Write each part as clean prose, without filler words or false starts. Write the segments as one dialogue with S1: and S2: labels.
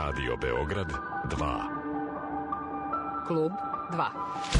S1: Radio Beograd 2.
S2: Klub 2.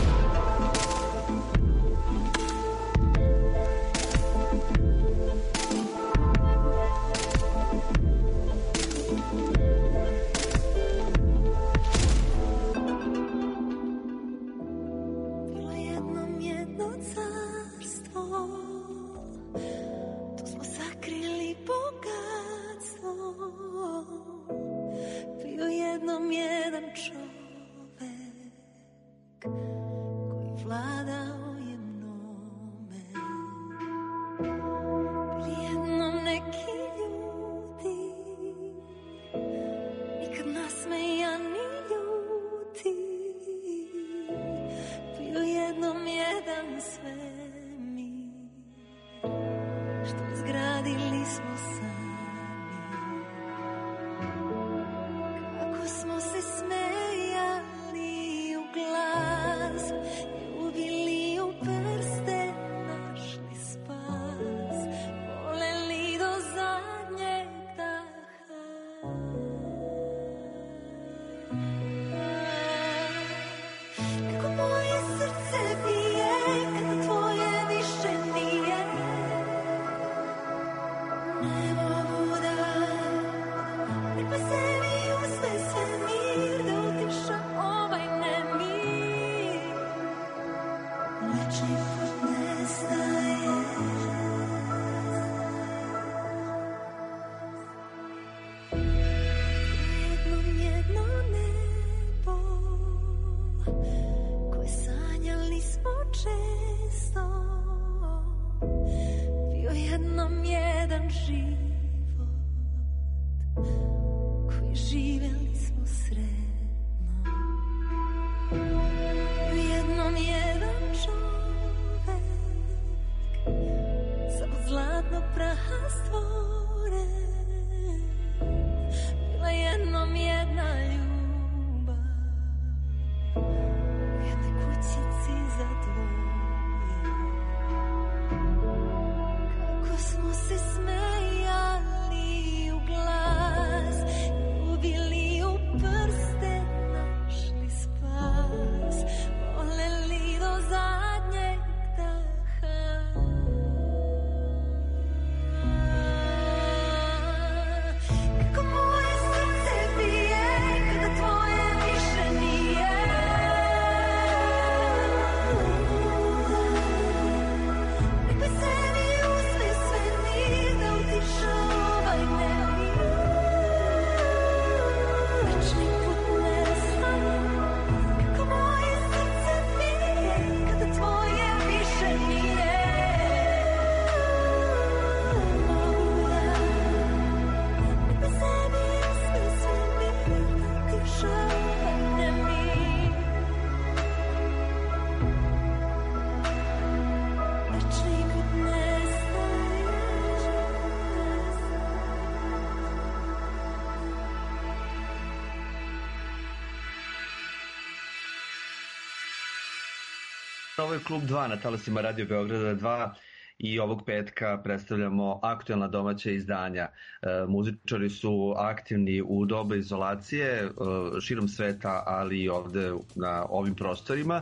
S3: Ovo je Klub 2 na talasima Radio Beograda 2 i ovog petka predstavljamo aktuelna domaća izdanja. Muzičari su aktivni u doba izolacije širom sveta, ali i ovde na ovim prostorima.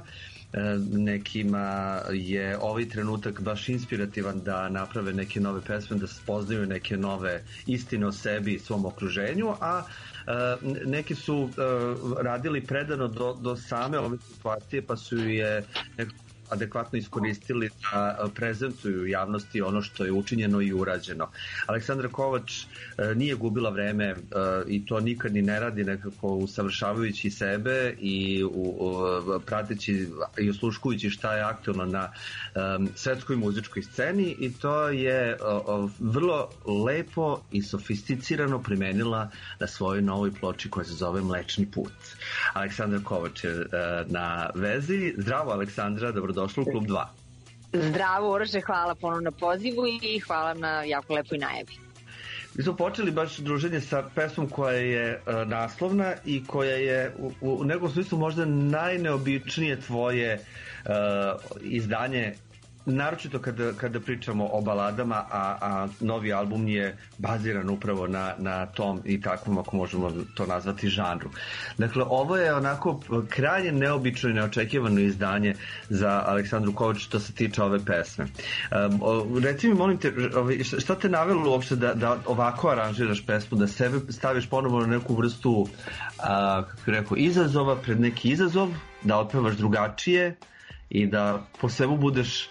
S3: Nekima je ovaj trenutak baš inspirativan da naprave neke nove pesme, da spoznaju neke nove istine o sebi i svom okruženju, a neki su radili predano do same ove situacije, pa su je adekvatno iskoristili da prezentuju javnosti ono što je učinjeno i urađeno. Aleksandra Kovač nije gubila vreme i to nikad ni ne radi, nekako usavršavajući sebe i prateći i osluškujući šta je aktualno na svetskoj muzičkoj sceni, i to je vrlo lepo i sofisticirano primenila na svojoj novoj ploči koja se zove Mlečni put. Aleksandra Kovač je na vezi. Zdravo, Aleksandra, dobrodošla u Klub 2.
S4: Zdravo, Uroše, hvala ponovno na pozivu i hvala na jako lepoj najavi.
S3: Mi smo počeli baš druženje sa pesmom koja je naslovna i koja je u nekom smislu možda najneobičnije tvoje izdanje naročito kada pričamo o baladama, a novi album je baziran upravo na tom i takvom, ako možemo to nazvati, žanru. Dakle, ovo je onako krajnje neobično i neočekivano izdanje za Aleksandru Kovač što se tiče ove pesme. Reci mi, molim te, šta te navelo uopšte da ovako aranžiraš pesmu, da sebe staviš ponovo na neku vrstu, kako bih rekao, izazova, pred neki izazov, da otpevaš drugačije i da po svemu budeš,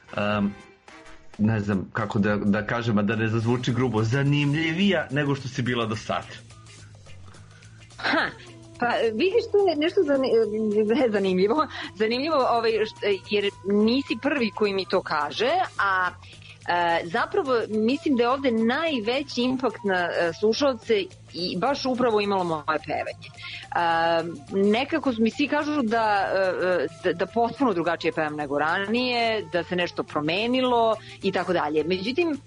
S3: ne znam kako da kažem, a da ne zazvuči grubo, zanimljivija nego što si bila do sad.
S4: Pa vidiš, to je nešto zanimljivo, jer nisi prvi koji mi to kaže, a zapravo mislim da je ovde najveći impakt na slušalce i baš upravo imalo moje pevanje. Nekako mi svi kažu da potpuno drugačije pevam nego ranije, da se nešto promenilo i tako dalje. Međutim,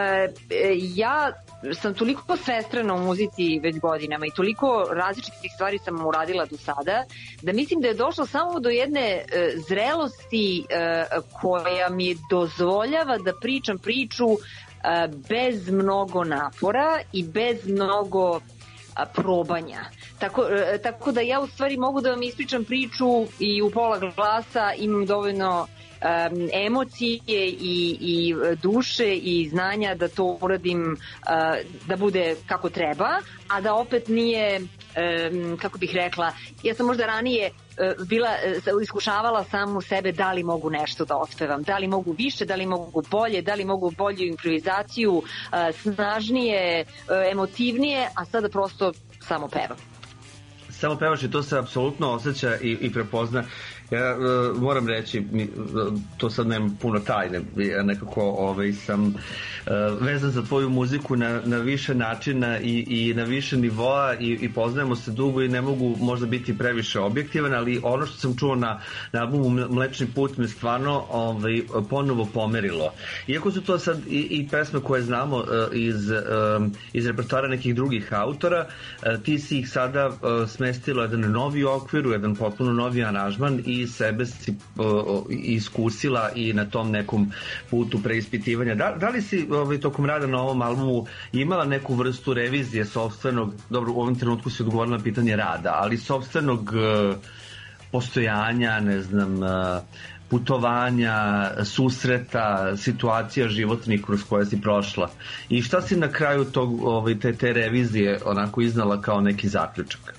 S4: ja sam toliko svestrana u muzici već godinama i toliko različitih stvari sam uradila do sada, da mislim da je došlo samo do jedne zrelosti koja mi dozvoljava da pričam priču bez mnogo napora i bez mnogo probanja. Tako da ja u stvari mogu da vam ispričam priču i u pola glasa, imam dovoljno emocije i duše i znanja da to uradim da bude kako treba, a da opet nije, kako bih rekla, ja sam možda ranije iskušavala samu sebe da li mogu nešto da otpevam, da li mogu više, da li mogu bolje, da li mogu bolju improvizaciju, snažnije, emotivnije, a sada prosto samo pevam.
S3: Samo pevaš i to se apsolutno osjeća i prepozna. Ja moram reći, to sad nemam puno tajne, ja nekako sam vezan za tvoju muziku na više načina i na više nivoa i poznajemo se dugo i ne mogu možda biti previše objektivan, ali ono što sam čuo na albumu Mlečni put me stvarno ponovo pomerilo. Iako su to sad i pesme koje znamo iz repertoara nekih drugih autora, ti si ih sada smestila jedan novi okvir, jedan potpuno novi aranžman i sebe si iskusila i na tom nekom putu preispitivanja. Da li si tokom rada na ovom albumu imala neku vrstu revizije sopstvenog, dobro, u ovom trenutku si odgovorila na pitanje rada, ali sopstvenog postojanja, ne znam, putovanja, susreta, situacija životnih kroz koje si prošla? I šta si na kraju te revizije onako iznala kao neki zaključak?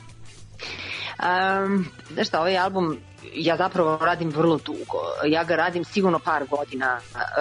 S4: Znaš šta, ovaj album ja zapravo radim vrlo dugo. Ja ga radim sigurno par godina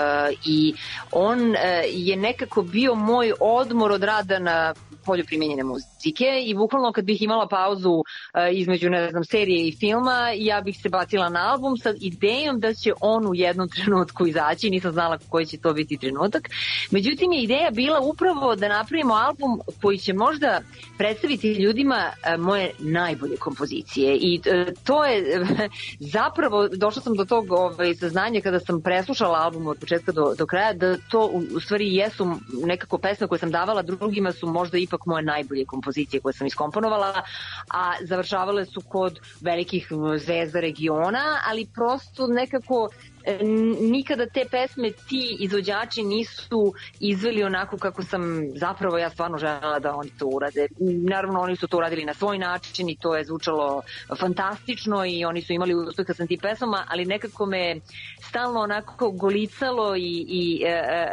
S4: i on je nekako bio moj odmor od rada na polju primenjene muzike i bukvalno kad bih imala pauzu između, ne znam, serije i filma, ja bih se bacila na album sa idejom da će on u jednom trenutku izaći, nisam znala koji će to biti trenutak. Međutim, je ideja bila upravo da napravimo album koji će možda predstaviti ljudima moje najbolje kompozicije i to je zapravo, došla sam do tog saznanja kada sam preslušala album od početka do kraja, da to u stvari jesu nekako pesme koje sam davala drugima su možda ipak moje najbolje kompozicije koje sam iskomponovala, a završavale su kod velikih zvezda regiona, ali prosto nekako nikada te pesme ti izvođači nisu izveli onako kako sam zapravo ja stvarno želela da oni to urade. Naravno, oni su to uradili na svoj način i to je zvučalo fantastično i oni su imali uspeha sa tim pesmama, ali nekako me stalno onako golicalo i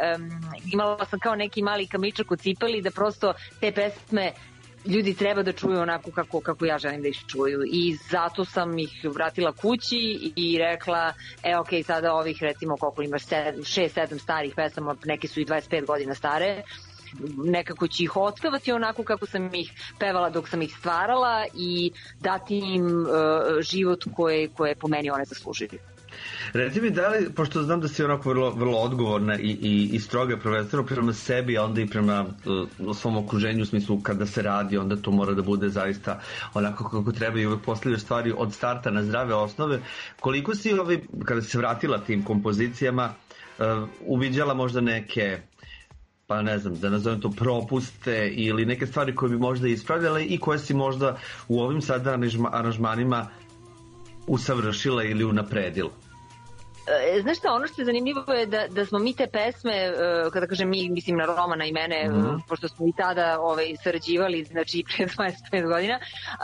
S4: imala sam kao neki mali kamičak u cipeli da prosto te pesme ljudi treba da čuju onako kako ja želim da ih čuju i zato sam ih vratila kući i rekla, ok, sada ovih recimo koliko imaš 6-7 starih pesama, neke su i 25 godina stare, nekako ću ih otpevati onako kako sam ih pevala dok sam ih stvarala i dati im život koje po meni one zaslužuju.
S3: Reci mi, da li, pošto znam da si onako vrlo odgovorna i stroga prvenstveno prema sebi, a onda i prema svom okruženju, u smislu kada se radi, onda to mora da bude zaista onako kako treba i uvek postavljaš stvari od starta na zdrave osnove. Koliko si, kada si se vratila tim kompozicijama, uviđala možda neke, pa ne znam, da nazovem to propuste ili neke stvari koje bi možda ispravljale i koje si možda u ovim sada aranžmanima usavršila ili unapredila?
S4: Znaš šta, ono što je zanimljivo je da smo mi te pesme, kada kažem mi, mislim na Romana i mene, pošto smo i tada sarađivali, znači pre 25 godina,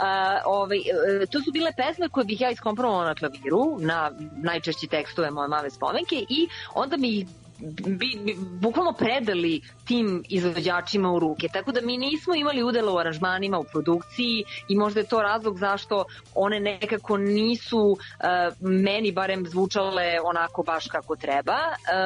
S4: to su bile pesme koje bih ja iskomponovala na klaviru, na najčešći tekstove moje mame spomenke i onda mi bukvalno predali tim izvođačima u ruke. Tako da mi nismo imali udela u aranžmanima, u produkciji i možda je to razlog zašto one nekako nisu meni barem zvučale onako baš kako treba.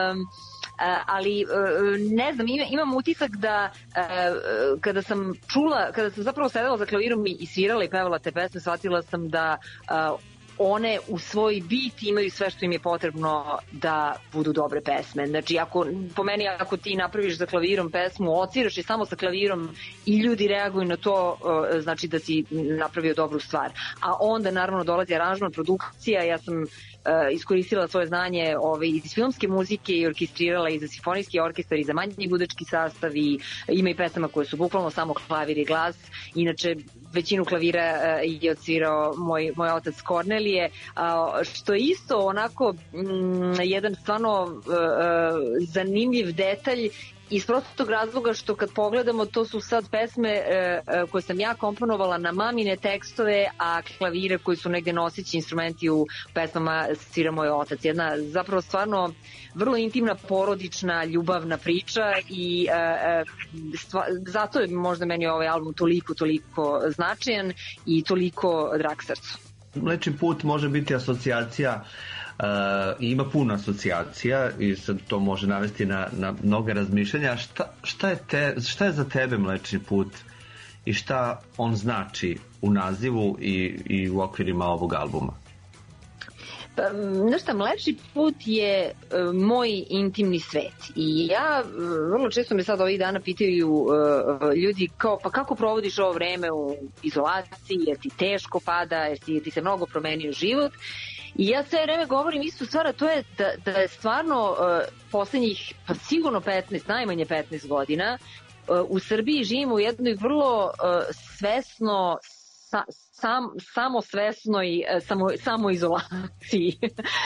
S4: Ali ne znam, imam utisak da kada sam zapravo sedela za klavirom i svirala i pevala te pesme, shvatila sam da one u svoj bit imaju sve što im je potrebno da budu dobre pesme. Znači, po meni, ako ti napraviš za klavirom pesmu, odsviraš je samo sa klavirom i ljudi reaguju na to, znači da si napravio dobru stvar. A onda, naravno, dolazi aranžman, produkcija, ja sam iskoristila svoje znanje iz filmske muzike i orkestrirala i za simfonijski orkestar i za manji gudački sastav i ima i pesama koje su bukvalno samo klavir i glas. Inače, većinu klavira je odsvirao moj otac Kornelije, što je isto onako jedan stvarno zanimljiv detalj iz prostog razloga što kad pogledamo to su sad pesme koje sam ja komponovala na mamine tekstove, a klavire koji su negde noseći instrumenti u pesmama svira moj otac. Jedna zapravo stvarno vrlo intimna, porodična, ljubavna priča i zato je možda meni ovaj album toliko značajan i toliko drag srcu.
S3: Mlečni put može biti asocijacija i ima puno asocijacija i sad to može navesti na mnoga razmišljanja. Šta je za tebe Mlečni put i šta on znači u nazivu i u okvirima ovog albuma?
S4: Znaš šta, Mlečni put je moj intimni svet i ja vrlo često me sad ovih dana pitaju ljudi kao pa kako provodiš ovo vreme u izolaciji, jer ti teško pada, jer ti se mnogo promenio život. I ja sve vreme govorim istu stvar, a to je da je stvarno poslednjih pa sigurno najmanje 15 godina u Srbiji živimo u jednoj vrlo svesno samosvesnoj samoizolaciji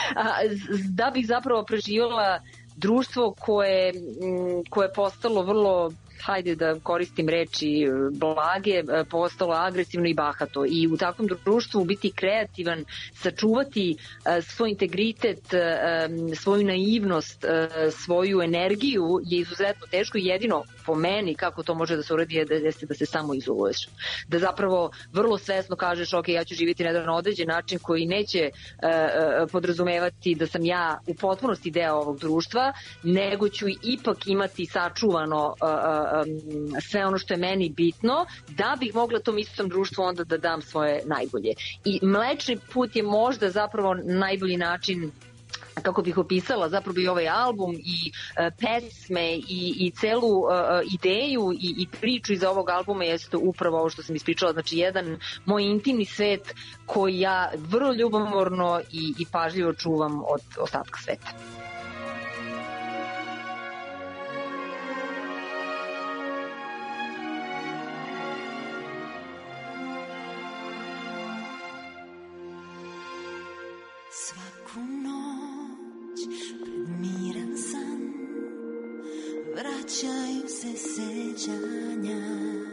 S4: da bih zapravo preživjela društvo koje je postalo vrlo, hajde da koristim reči blage, postalo agresivno i bahato i u takvom društvu biti kreativan, sačuvati svoj integritet, svoju naivnost, svoju energiju je izuzetno teško i jedino po meni kako to može da se uradi je da se samo izoluješ. Da zapravo vrlo svesno kažeš ok, ja ću živjeti na jedan određen način koji neće podrazumevati da sam ja u potpunosti deo ovog društva, nego ću ipak imati sačuvano sve ono što je meni bitno da bih mogla tom istom društvu onda da dam svoje najbolje. I Mlečni put je možda zapravo najbolji način kako bih opisala zapravo i ovaj album i pesme i celu ideju i priču iza ovog albuma jeste upravo ovo što sam ispričala, znači jedan moj intimni svet koji ja vrlo ljubomorno i pažljivo čuvam od ostatka sveta.
S5: Svaku noć pred miran san vraćaju se sećanja.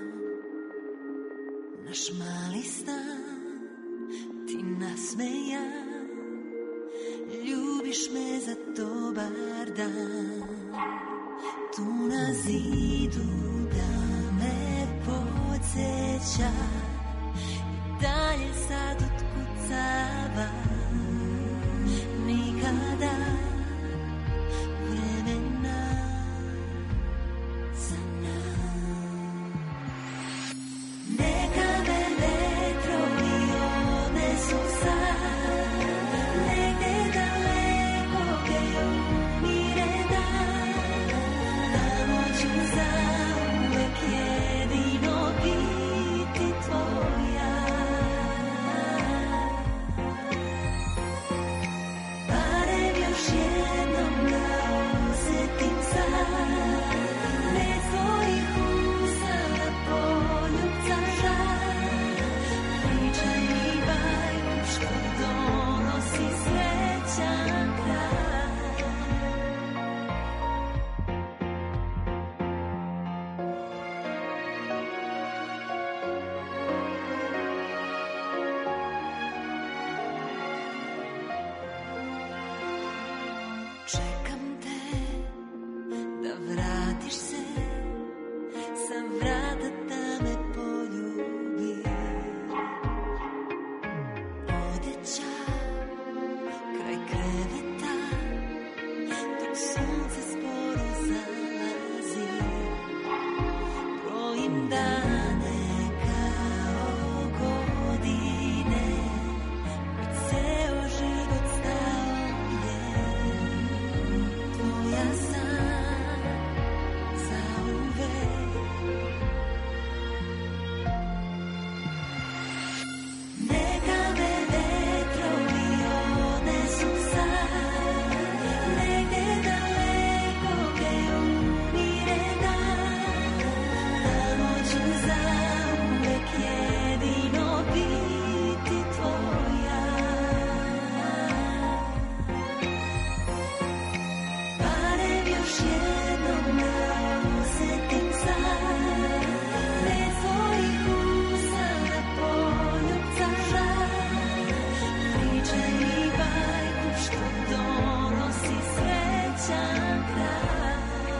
S5: Naš mali stan, ti nasmejan, ljubiš me za dobar dan. Tu na zidu da me podsjeća i dalje sad otkucava. Nikada vremena za nam. Neka me vetrovi odnesu sad, negde daleko gdje umire dan. Tamo ću zauvek jedino biti tvoja. Čekam te da vratiš se sa vrata da me poljubi. Odeća kraj kreveta dok sunce sporo zalazi. Brojim dane kao godine, ceo život stao je. Tvoja sam zauvek. Neka me vetrovi odnesu sad, negde daleko gde umire dan. Tamo ću zauvek jedino biti tvoja. Barem još jednom da osetim sad, ne tvojih usta da poljubca žar. Pričaj mi bajku što donosi srećan kraj.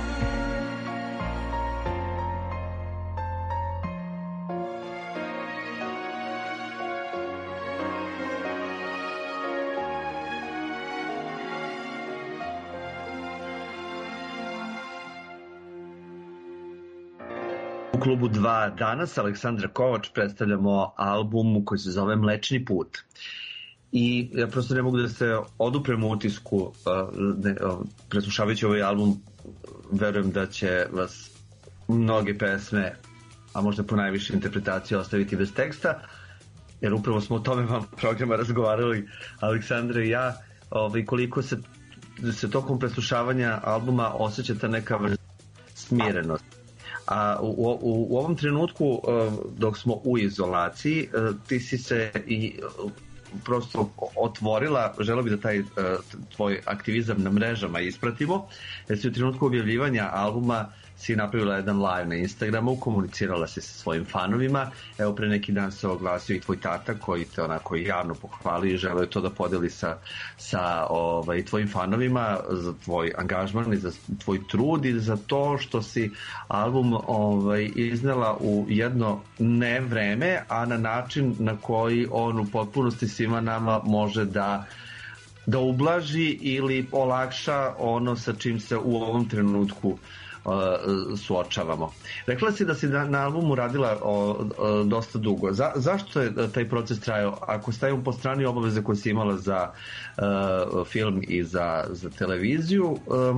S3: U klubu 2 danas Aleksandra Kovač predstavljamo album koji se zove Mlečni put. I ja prosto ne mogu da se oduprem utisku preslušavajući ovaj album. Verujem da će vas mnoge pesme, a možda po najviše interpretacije, ostaviti bez teksta, jer upravo smo o tome vam programa razgovarali, Aleksandra i ja, koliko se tokom preslušavanja albuma osjećate neka vrsta smirenost. A u ovom trenutku, dok smo u izolaciji, ti si se i prosto otvorila, želeo bih da taj tvoj aktivizam na mrežama ispratimo, jer si u trenutku objavljivanja albuma si napravila jedan live na Instagramu, komunicirala si sa svojim fanovima. Evo, pre neki dan se oglasio i tvoj tata koji te onako javno pohvali i želeo je to da podeli sa tvojim fanovima za tvoj angažman i za tvoj trud i za to što si album iznela u jedno ne vreme, a na način na koji on u potpunosti svima nama može da ublaži ili olakša ono sa čim se u ovom trenutku suočavamo. Rekla si da si na albumu radila dosta dugo. Zašto je taj proces trajao? Ako stavimo po strani obaveze koje si imala za film i za televiziju,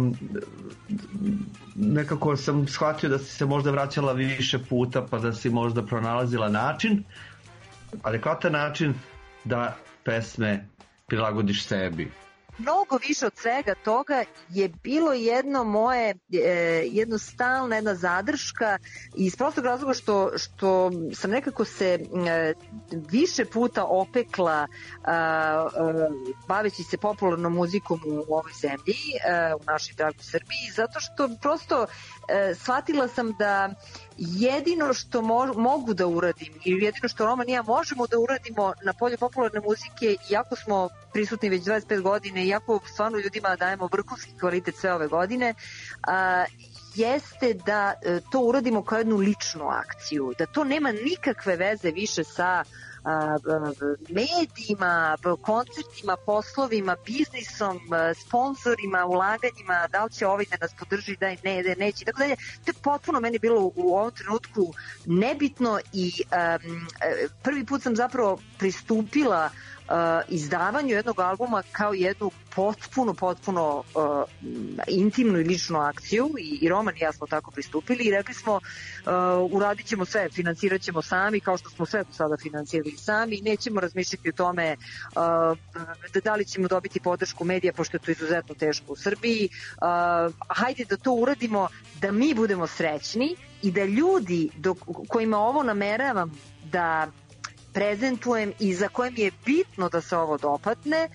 S3: nekako sam shvatio da si se možda vraćala više puta, pa da si možda pronalazila način, adekvatan način da pesme prilagodiš sebi.
S6: Mnogo više od svega toga je bilo jedno stalna, jedna zadrška iz prostog razloga što sam nekako se više puta opekla baveći se popularnom muzikom u ovoj zemlji, u našoj dragoj Srbiji, zato što prosto shvatila sam da jedino što mogu da uradim ili jedino što Roman i ja možemo da uradimo na polju popularne muzike, iako smo prisutni već 25 godine, iako stvarno ljudima dajemo vrhunski kvalitet sve ove godine, jeste da to uradimo kao jednu ličnu akciju, da to nema nikakve veze više sa medijima, koncertima, poslovima, biznisom, sponzorima, ulaganjima, da li će ovaj da nas podrži, da ne, neće, tako dalje. To je potpuno meni bilo u ovom trenutku nebitno i prvi put sam zapravo pristupila izdavanju jednog albuma kao jednu potpuno intimnu i ličnu akciju i Roman i ja smo tako pristupili i rekli smo uradit ćemo sve, financirat ćemo sami kao što smo sve do sada financirali sami i nećemo razmišljati o tome da li ćemo dobiti podršku medija pošto je to izuzetno teško u Srbiji. Hajde da to uradimo da mi budemo srećni i da ljudi kojima ovo nameravam da prezentujem i za kojem je bitno da se ovo dopadne,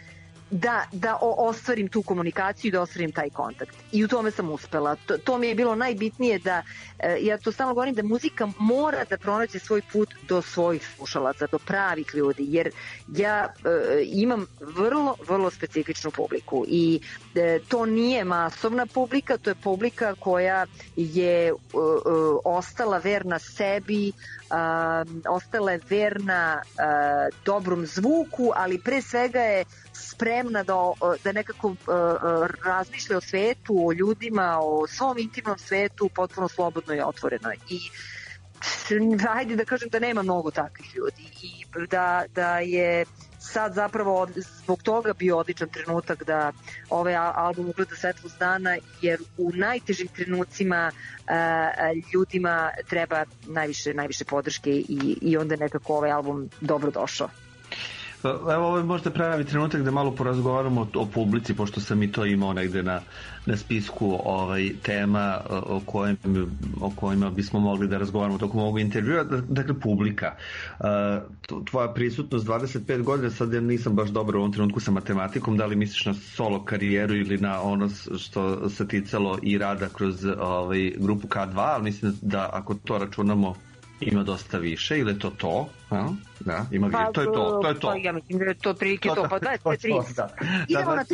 S6: da ostvarim tu komunikaciju i da ostvarim taj kontakt. I u tome sam uspela. To mi je bilo najbitnije da, ja to stalno govorim, da muzika mora da pronađe svoj put do svojih slušalaca, do pravih ljudi, jer ja imam vrlo, vrlo specifičnu publiku i to nije masovna publika, to je publika koja je ostala verna sebi, ostala je verna dobrom zvuku, ali pre svega je spremna da nekako razmišlja o svetu, o ljudima, o svom intimnom svetu potpuno slobodno i otvoreno. I hajde da kažem da nema mnogo takvih ljudi i da je sad zapravo zbog toga bio odličan trenutak da ovaj album ugleda svetlost dana, jer u najtežim trenucima ljudima treba najviše podrške i onda je nekako ovaj album dobro došao.
S3: Evo, ovo je možda pravi trenutak da malo porazgovaramo o publici, pošto sam i to imao negde na spisku tema o kojima bismo mogli da razgovaramo tokom ovog intervjua. Dakle, publika. Tvoja prisutnost 25 godina, sad ja nisam baš dobar u ovom trenutku sa matematikom, da li misliš na solo karijeru ili na ono što se ticalo i rada kroz grupu K2, ali mislim da ako to računamo ima dosta više, ili je to to? Da, ima više. To je to.
S6: Ja mislim da je to prilike to, pa 25-30. Idemo na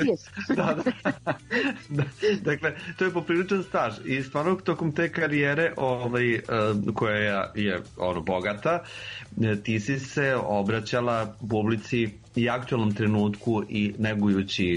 S6: 30.
S3: Dakle, to je popriličan staž i stvarno tokom te karijere koja je bogata, ti si se obraćala publici i aktualnom trenutku i negujući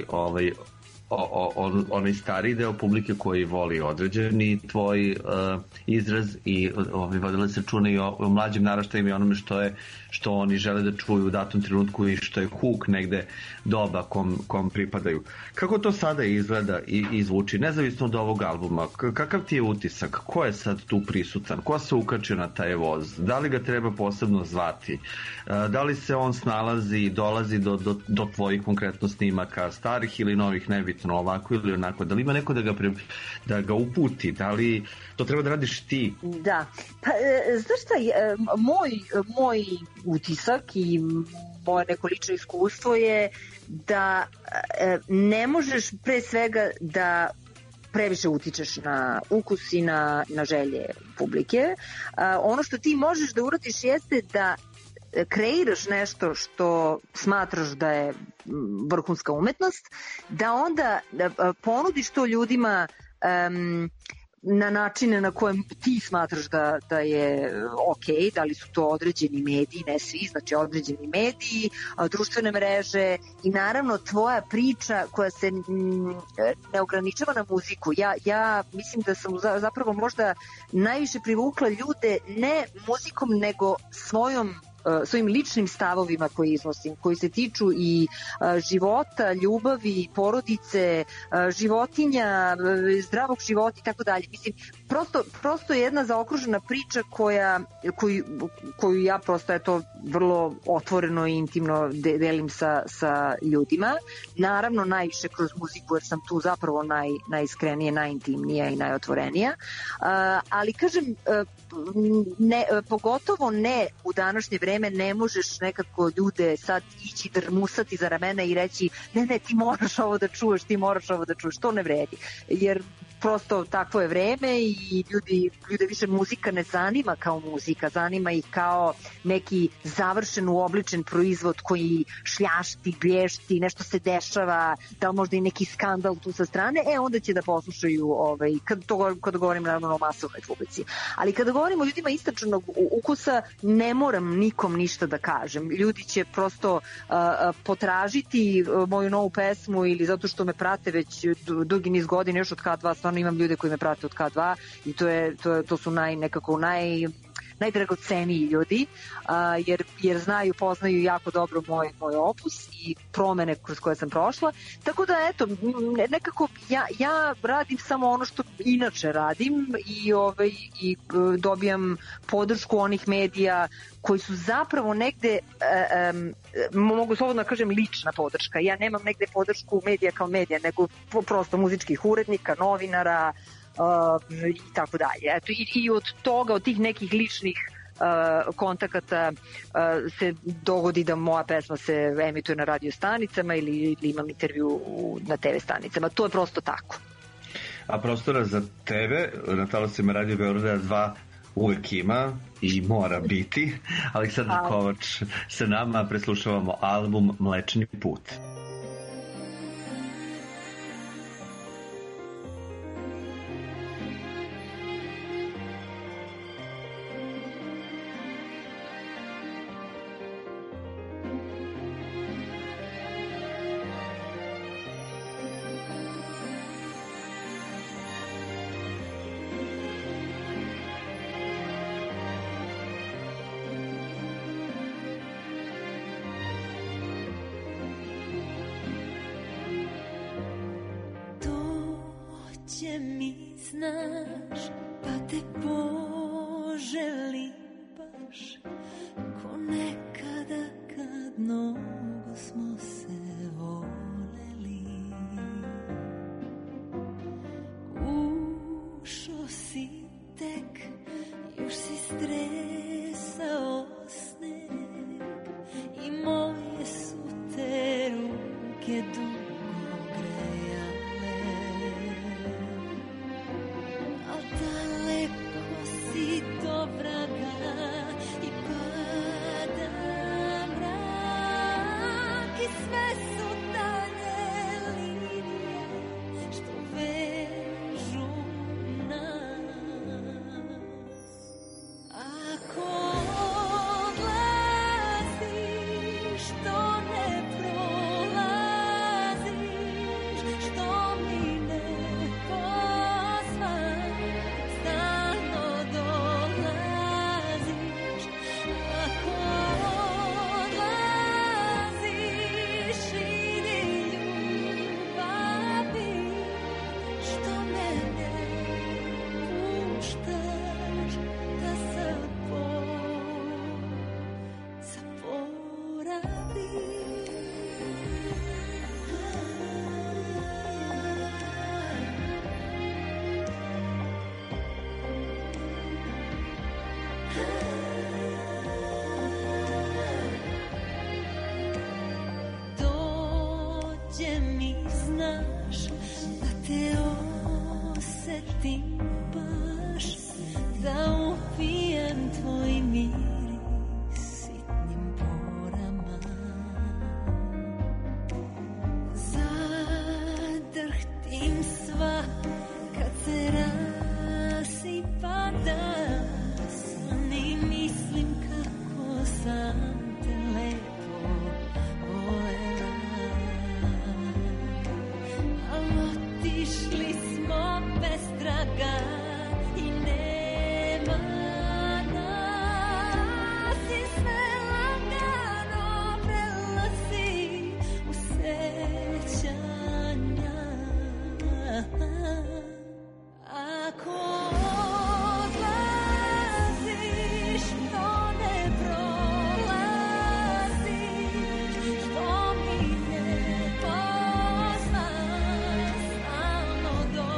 S3: onaj stari deo publike koji voli određeni tvoj izraz i vodila se računa i o mlađim naraštajima i onome što oni žele da čuju u datom trenutku i što je huk negde doba kom pripadaju. Kako to sada izgleda i zvuči, nezavisno od ovog albuma? Kakav ti je utisak? Ko je sad tu prisutan? Ko se ukačio na taj voz? Da li ga treba posebno zvati? Da li se on snalazi i dolazi do tvojih konkretno snimaka, starih ili novih, nebitno, ovako ili onako? Da li ima neko da ga uputi? Da li to treba da radiš ti?
S6: Da. Pa, znaš šta, moj utisak i moje neko lično iskustvo je da ne možeš pre svega da previše utičeš na ukus i na želje publike. Ono što ti možeš da uradiš jeste da kreiraš nešto što smatraš da je vrhunska umetnost, da onda ponudiš to ljudima na načine na kojem ti smatraš da je ok, da li su to određeni mediji, ne svi, znači određeni mediji, društvene mreže i naravno tvoja priča koja se ne ograničava na muziku. Ja mislim da sam zapravo možda najviše privukla ljude ne muzikom nego svojim ličnim stavovima koje iznosim, koji se tiču i života, ljubavi, porodice, životinja, zdravog života i tako dalje. Mislim, prosto je jedna zaokružena priča koju ja prosto vrlo otvoreno i intimno delim sa ljudima. Naravno, najviše kroz muziku, jer sam tu zapravo najiskrenije, najintimnija i najotvorenija. Ali kažem, pogotovo ne u današnje vreme ne možeš nekako ljude sad ići drmusati za ramena i reći ne, ti moraš ovo da čuješ, to ne vredi. Jer prosto takvo je vreme i ljude više muzika ne zanima kao muzika, zanima ih kao neki završen uobličen proizvod koji šljašti, blješti, nešto se dešava, da li možda i neki skandal tu sa strane, onda će da poslušaju, kada govorim naravno o masovnoj publici. Ali kada govorimo o ljudima istančanog ukusa, ne moram nikom ništa da kažem. Ljudi će prosto potražiti moju novu pesmu ili zato što me prate već dugi niz godina, još od K2, stvarno imam ljude koji me prate od K2 i to su najdragoceniji ljudi, jer znaju, poznaju jako dobro moj opus i promene kroz koje sam prošla. Tako da, eto, nekako ja radim samo ono što inače radim i dobijam podršku onih medija koji su zapravo negde, mogu slobodno da kažem, lična podrška. Ja nemam negde podršku medija kao medija, nego prosto muzičkih urednika, novinara, i tako dalje. Eto, i od tih nekih ličnih kontakata se dogodi da moja pesma se emituje na radio stanicama ili imam intervju na TV stanicama. To je prosto tako.
S3: A prostora za tebe na talasima Radio Beograda 2 uvek ima i mora biti. Aleksandar Kovač sa nama, preslušavamo album Mlečni put.
S5: Znaš, pa te poželim baš ko nekada kad mnogo smo se voleli. Ušo si tek, još si stresao sneg i moje su te ruke dugo grejale. Si do vraga i pada mrak i sve su dalje linije što vežu nas. Ako odlaziš, što ne prolaziš, što mi ne pozvaš, stalno dolaziš. Ako odlaziš, idi ljubavi, što mene puštaš da dođe mi, znaš, da te osetim baš, da upijem tvoj miris sitnim porama. Zadrhtim sva kad se rasipa dan i mislim kako sam te lepo volela. Al otišli smo bez traga i nema nas i sve lagano prelazi u sećanja. Ako odlaziš, to ne prolaziš, što mi ne pozvaš, stalno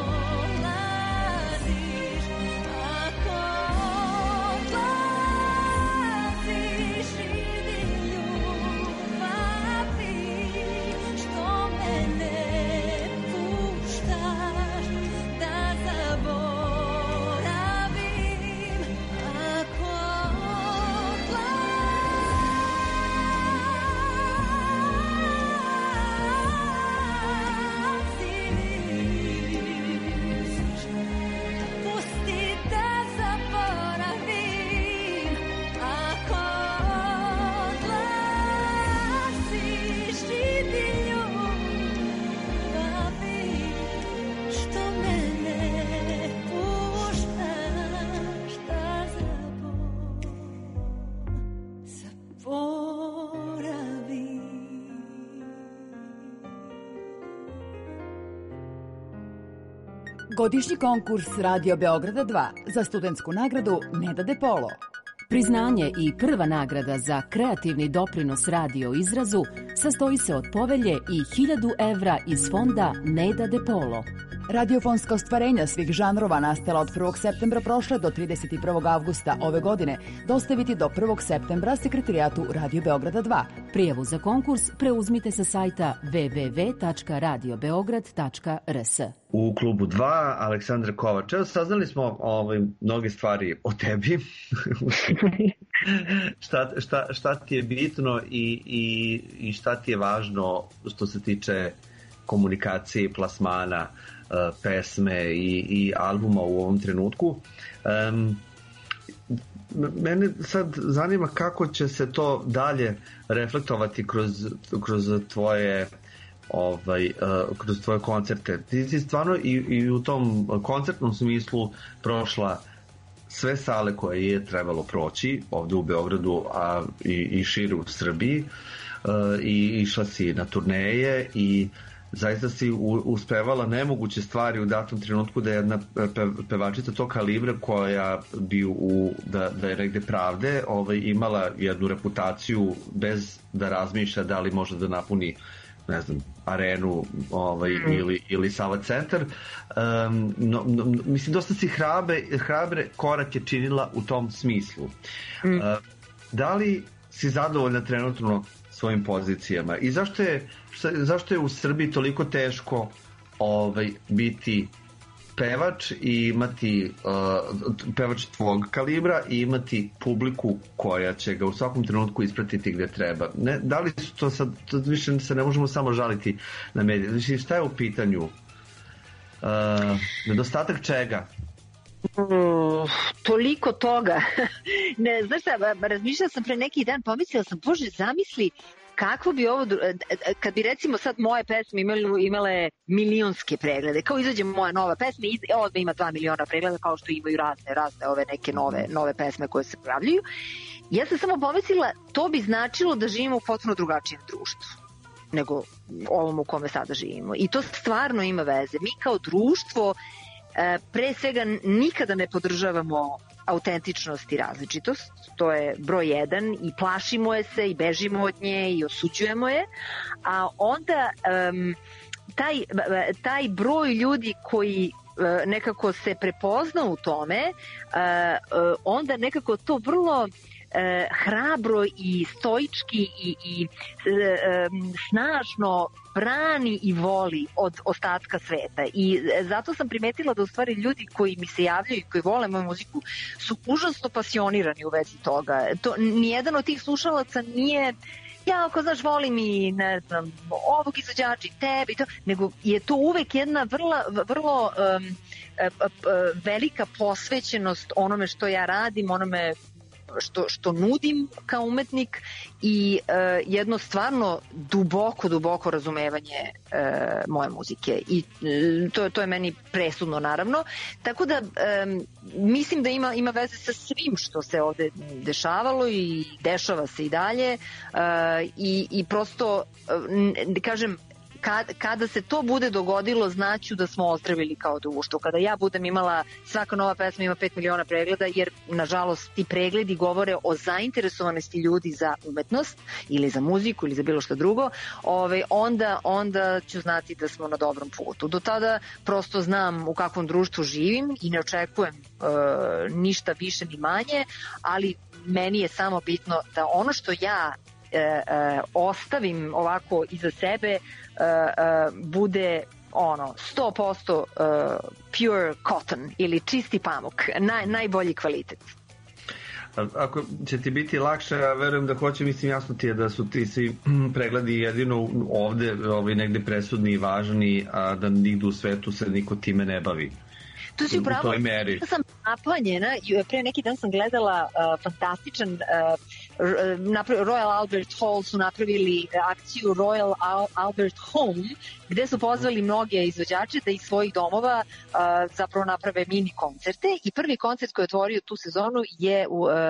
S5: dolaziš. Ako odlaziš, idi ljubavi, što mene puštaš da zaboravim. Ako odlaziš, pusti da zaboravim. Ako odlaziš, idi ljubavi, što mene puštaš da zaboravim.
S2: Godišnji konkurs Radio Beograda 2 za studentsku nagradu Neda De Polo.
S7: Priznanje i prva nagrada za kreativni doprinos radio izrazu sastoji se od povelje i 1000 evra iz fonda Neda De Polo.
S2: Radiofonska ostvarenja svih žanrova nastala od 1. septembra prošle do 31. avgusta ove godine dostaviti do 1. septembra Sekretarijatu Radio Beograda 2.
S7: Prijavu za konkurs preuzmite sa sajta www.radiobeograd.rs.
S3: U klubu 2, Aleksandra Kovač. Evo, saznali smo mnoge stvari o tebi. šta ti je bitno i šta ti je važno što se tiče komunikacije, plasmana, pesme i albuma u ovom trenutku. Mene sad zanima kako će se to dalje reflektovati kroz tvoje kroz tvoje koncerte. Ti si stvarno i u tom koncertnom smislu prošla sve sale koje je trebalo proći ovde u Beogradu, a i šire u Srbiji, i išla si na turneje i zaista si uspevala nemoguće stvari u datom trenutku, da je jedna pevačica tog kalibra koja bi da je negde pravde imala jednu reputaciju bez da razmišlja da li može da napuni, ne znam, arenu ili Sava centar. Mislim, dosta si hrabre korake činila u tom smislu. Da li si zadovoljna trenutno svojim pozicijama i zašto je u Srbiji toliko teško biti pevač i imati pevač tvog kalibra i imati publiku koja će ga u svakom trenutku ispratiti gde treba? Da li su to sad, više se ne možemo samo žaliti na medije, znači šta je u pitanju? Nedostatak čega?
S6: Toliko toga. Ne, znaš šta, razmišljala sam pre neki dan, pomislila sam, Bože, zamisli kako bi ovo, kad bi recimo sad moje pesme imale milionske preglede, kao izađe moja nova pesma i odmah ima 2 miliona pregleda, kao što imaju razne ove neke nove pesme koje se pojavljuju. Ja sam samo pomislila, to bi značilo da živimo u potpuno drugačijem društvu nego ovom u kome sada živimo. I to stvarno ima veze. Mi kao društvo pre svega nikada ne podržavamo autentičnost i različitost, to je broj 1, i plašimo je se i bežimo od nje i osuđujemo je, a onda taj broj ljudi koji nekako se prepozna u tome, onda nekako to vrlo hrabro i stoički i snažno brani i voli od ostatka sveta. I zato sam primetila da u stvari ljudi koji mi se javljaju i koji vole moju muziku su užasno pasionirani u vezi toga. Nijedan od tih slušalaca nije ako znaš, volim i ne znam, ovog izvođača i tebi, nego je to uvek jedna vrlo velika posvećenost onome što ja radim, onome što nudim kao umetnik i jedno stvarno duboko razumevanje moje muzike i to je meni presudno, naravno, tako da mislim da ima veze sa svim što se ovde dešavalo i dešava se i dalje i prosto kažem, kada se to bude dogodilo, znaću da smo ozdravili kao društvo. Kada ja budem imala, svaka nova pesma ima 5 miliona pregleda, jer nažalost ti pregledi govore o zainteresovanosti ljudi za umetnost ili za muziku ili za bilo što drugo, onda ću znati da smo na dobrom putu. Do tada prosto znam u kakvom društvu živim i ne očekujem ništa više ni manje, ali meni je samo bitno da ono što ja ostavim ovako iza sebe bude 100% pure cotton ili čisti pamuk, najbolji kvalitet.
S3: Ako će ti biti lakše, ja verujem da hoće, mislim, jasno ti je da su ti svi pregledi jedino ovde negde presudni i važni, a da nigde u svetu se niko time ne bavi.
S6: Tu si upravo, ja sam napanjena, pre neki dan sam gledala fantastičan, Royal Albert Hall su napravili akciju Royal Albert Home, gde su pozvali mnoge izvođače da iz svojih domova zapravo naprave mini koncerte, i prvi koncert koji je otvorio tu sezonu je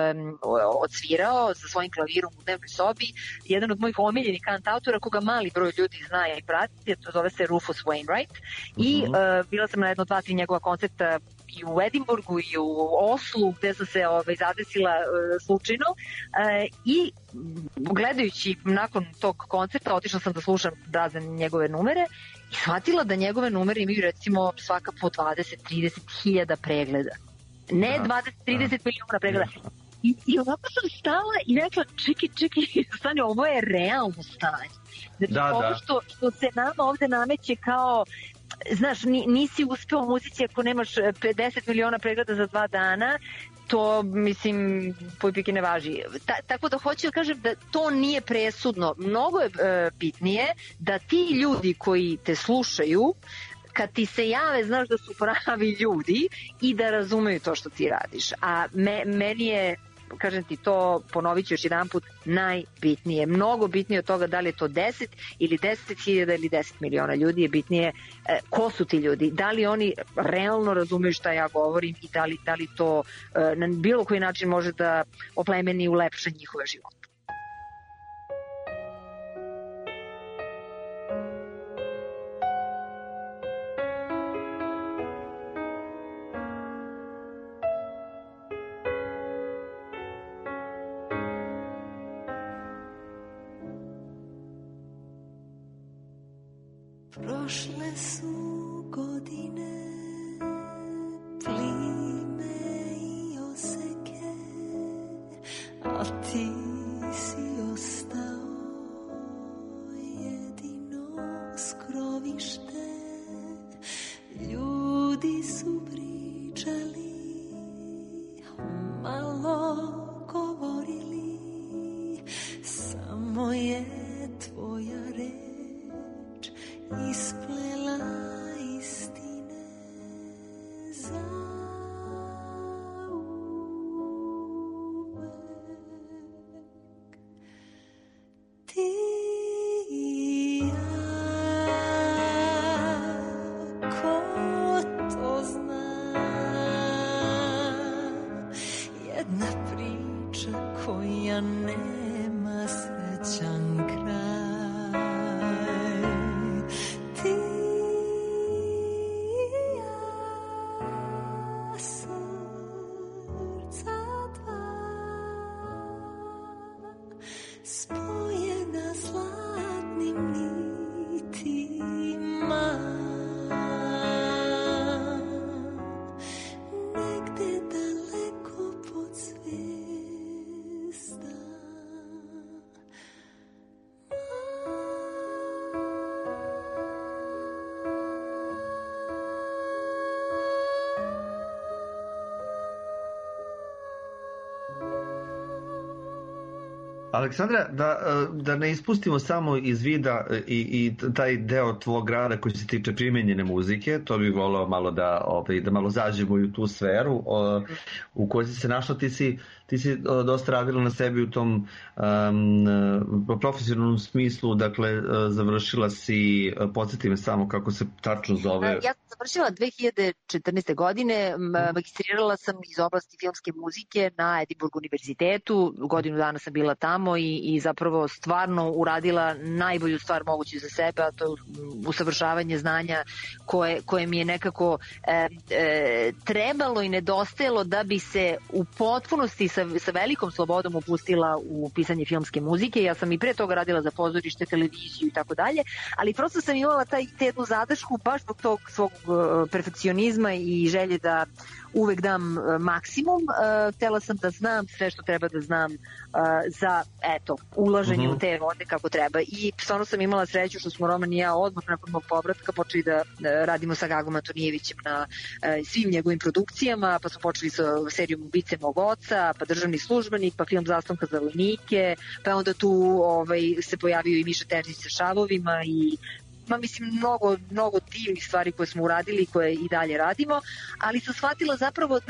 S6: odsvirao sa svojim klavirom u dnevnoj sobi jedan od mojih omiljenih kantautora koga mali broj ljudi zna i prati, to zove se Rufus Wainwright, i bila sam na 1-2-3 njegova koncerta i u Edinburgu i u Oslu, gde sam se zadesila slučajno, i gledajući nakon tog koncerta otišla sam da slušam razne njegove numere i shvatila da njegove numere imaju recimo svaka po 20-30 hiljada pregleda. Ne 20-30 miliona pregleda. I ovako sam stala i rekla, čekaj, stani, ovo je realno stanje. Znači, ovo što se nama ovde nameće kao, znaš, nisi uspeo u muzici ako nemaš 50 miliona pregleda za 2 dana, to, mislim, pojpike ne važi. Tako da hoću da kažem da to nije presudno. Mnogo je bitnije da ti ljudi koji te slušaju, kad ti se jave, znaš da su pravi ljudi i da razumeju to što ti radiš. A meni je, kažem ti to, ponovit ću još jedan put, najbitnije. Mnogo bitnije od toga da li je to 10 ili 10.000 ili 10 miliona ljudi, je bitnije ko su ti ljudi, da li oni realno razumeju šta ja govorim i da li to na bilo koji način može da oplemeni i ulepša njihove živote.
S5: Prošle su godine, plime i oseke, a ti si ostao jedino skrovište. Ljudi su pričali, malo govorili, samo je tvoja reč isplela istine za uvek. Ti i ja, ko to zna, jedna priča koja nema srećan kraj.
S3: Aleksandra, da ne ispustimo samo iz vida i taj deo tvog rada koji se tiče primenjene muzike, to bih volao malo da malo zažimo i u tu sferu u kojoj si se našla. Ti si dosta radila na sebi u tom profesionalnom smislu, dakle završila si, podsjeti me samo kako se tačno zove.
S6: Ja sam završila 2014. godine, magistrirala sam iz oblasti filmske muzike na Edinburgh univerzitetu, godinu dana sam bila tamo i zapravo stvarno uradila najbolju stvar moguću za sebe, a to je usavršavanje znanja koje mi je nekako trebalo i nedostajalo da bi se u potpunosti sa velikom slobodom upustila u pisanje filmske muzike. Ja sam i pre toga radila za pozorište, televiziju i tako dalje, ali prosto sam imala jednu zadršku baš zbog tog svog perfekcionizma i želje da uvek dam maksimum. Htela sam da znam sve što treba da znam za ulaženje u te vode kako treba. I stvarno sam imala sreću što smo Roman i ja odmah nakon mog povratka počeli da radimo sa Gagom Antonijevićem na svim njegovim produkcijama, pa smo počeli sa serijom Ubice mog oca, pa Državni službenik, pa film Zastonka za vojnike, pa onda tu se pojavio i Miša Terzić sa Šavovima i mislim mnogo divnih stvari koje smo uradili i koje i dalje radimo, ali sam shvatila zapravo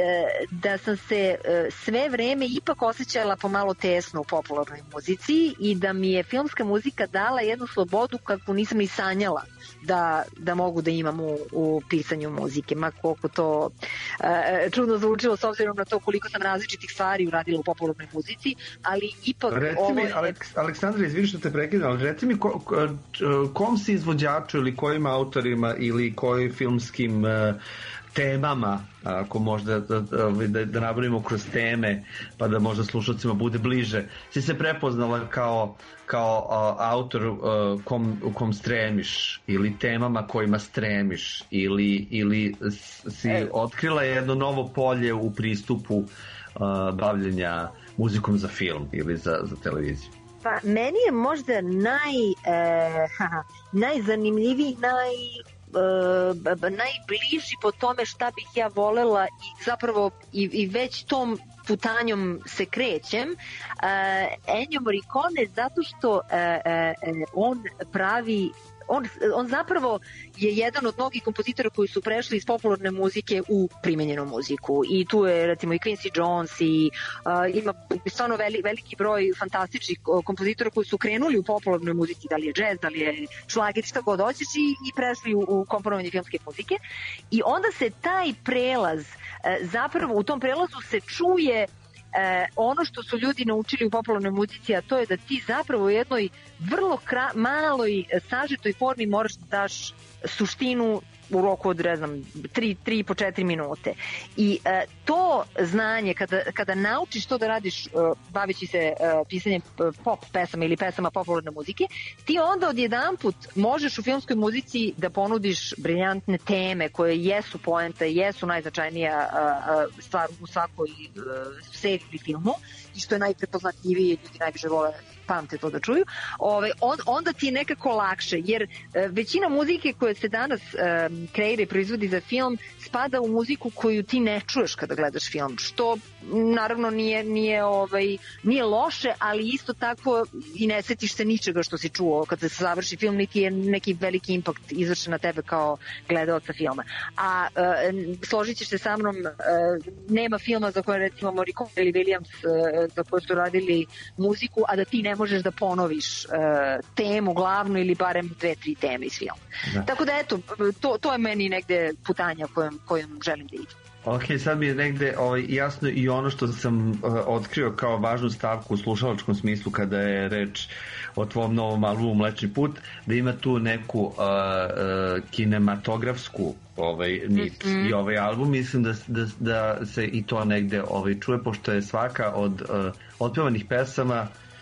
S6: da sam se sve vreme ipak osjećala pomalo tesno u popularnoj muzici i da mi je filmska muzika dala jednu slobodu kako nisam ni sanjala da mogu da imam u pisanju muzike, ma koliko to čudno zvučilo s obzirom na to koliko sam različitih stvari uradila u popularnoj muzici, ali ipak...
S3: Reci mi, Aleksandra, izvini što te prekidam, ali reci mi kom si izvođaču ili kojim autorima ili kojim filmskim temama, ako možda da nabrojimo kroz teme, pa da možda slušalcima bude bliže. Si se prepoznala kao autor kom stremiš, ili temama kojima stremiš, ili si otkrila jedno novo polje u pristupu bavljenja muzikom za film ili za televiziju?
S6: Pa meni je možda najzanimljiviji, najbliži po tome šta bih ja volela i zapravo i već tom putanjom se krećem. Ennio Morricone, zato što on pravi on zapravo je jedan od mnogih kompozitora koji su prešli iz popularne muzike u primenjenu muziku i tu je recimo i Quincy Jones i ima stvarno veliki broj fantastičnih kompozitora koji su krenuli u popularnoj muzici, da li je džez, da li je šlager, šta god hoćeš i prešli u komponovanje filmske muzike i onda se taj prelaz zapravo u tom prelazu se čuje ono što su ljudi naučili u popularnoj muzici, a to je da ti zapravo u jednoj vrlo maloj sažetoj formi moraš da daš suštinu u roku od, ne znam, 3 po 4 minute. I to znanje, kada naučiš to da radiš baveći se pisanjem pop pesama ili pesama popularne muzike, ti onda odjedanput možeš u filmskoj muzici da ponudiš briljantne teme koje jesu poenta, jesu najznačajnija stvar u svakoj seriji filmu i što je najprepoznatljivije, ljudi najviše vole pamte to da čuju, onda ti je nekako lakše, jer većina muzike koja se danas kreira i proizvodi za film spada u muziku koju ti ne čuješ kada gledaš film, što naravno nije loše, ali isto tako i ne setiš se ničega što si čuo kad se završi film, niti je neki veliki impakt izvršen na tebe kao gledaoca filma. A složit ćeš se sa mnom, nema filma za koje recimo Morricone ili Williams za koje su radili muziku, a da ti ne možeš da ponoviš temu glavnu ili barem 2-3 teme iz filma. Da. Tako da eto, to je meni negde putanja kojom želim da idem.
S3: Ok, sad mi je negde jasno i ono što sam otkrio kao važnu stavku u slušalačkom smislu kada je reč o tvom novom albumu Mlečni put, da ima tu neku kinematografsku nit i ovaj album, mislim da se i to negde čuje, pošto je svaka od otpevanih pesama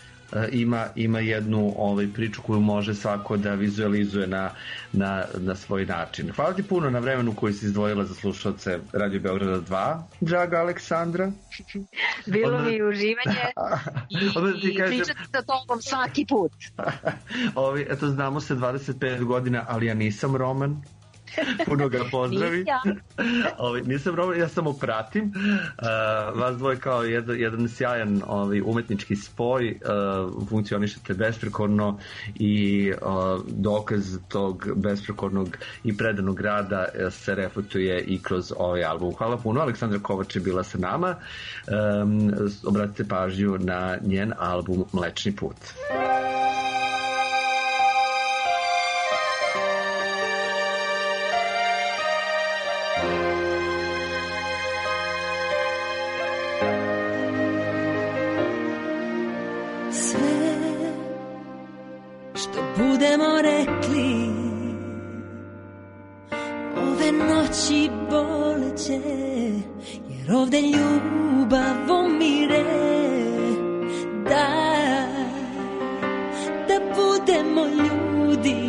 S3: ima jednu priču koju može svako da vizualizuje na svoj način. Hvala ti puno na vremenu koji si izdvojila za slušalce Radio Beograda 2, draga Aleksandra.
S6: Bilo mi uživanje i pričati sa tobom svaki put.
S3: Eto, znamo se 25 godina, ali ja nisam Roman. Puno ga pozdravi. Nisam Roman, ja samo pratim. Vas dvoje kao jedan sjajan umetnički spoj, funkcionišete besprekorno i dokaz tog besprekornog i predanog rada se reflektuje i kroz ovaj album. Hvala puno. Aleksandra Kovač je bila sa nama. Obratite pažnju na njen album Mlečni put.
S5: Budemo rekli, ove noći boleće, jer ovde ljubav umire. Daj da budemo ljudi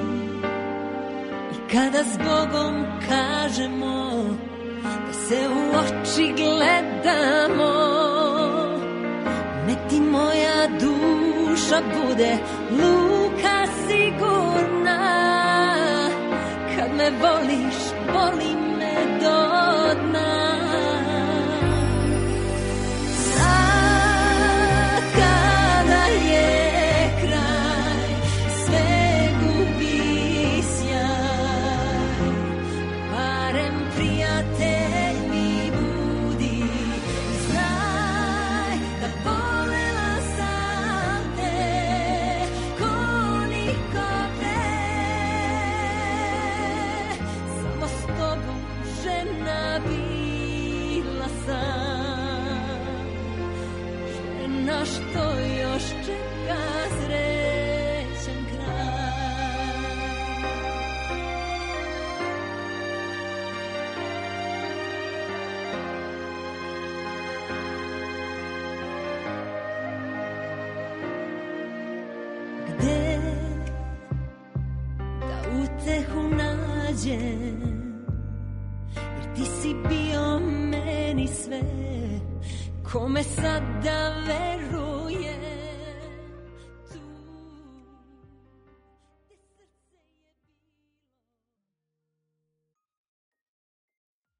S5: i kada s Bogom kažemo da se u oči gledamo, nek ti moja duša bude luka sigurna. Kad me voliš, voli me do dna. Sad kada je kraj, sve gubi sjaj, barem prijatelj mi budi. Znaj da volela sam te ko niko pre, samo s tobom žena bila sam, žena što još čeka srećan kraj. nađem, jer ti si bio meni sve, kome sad da verujem.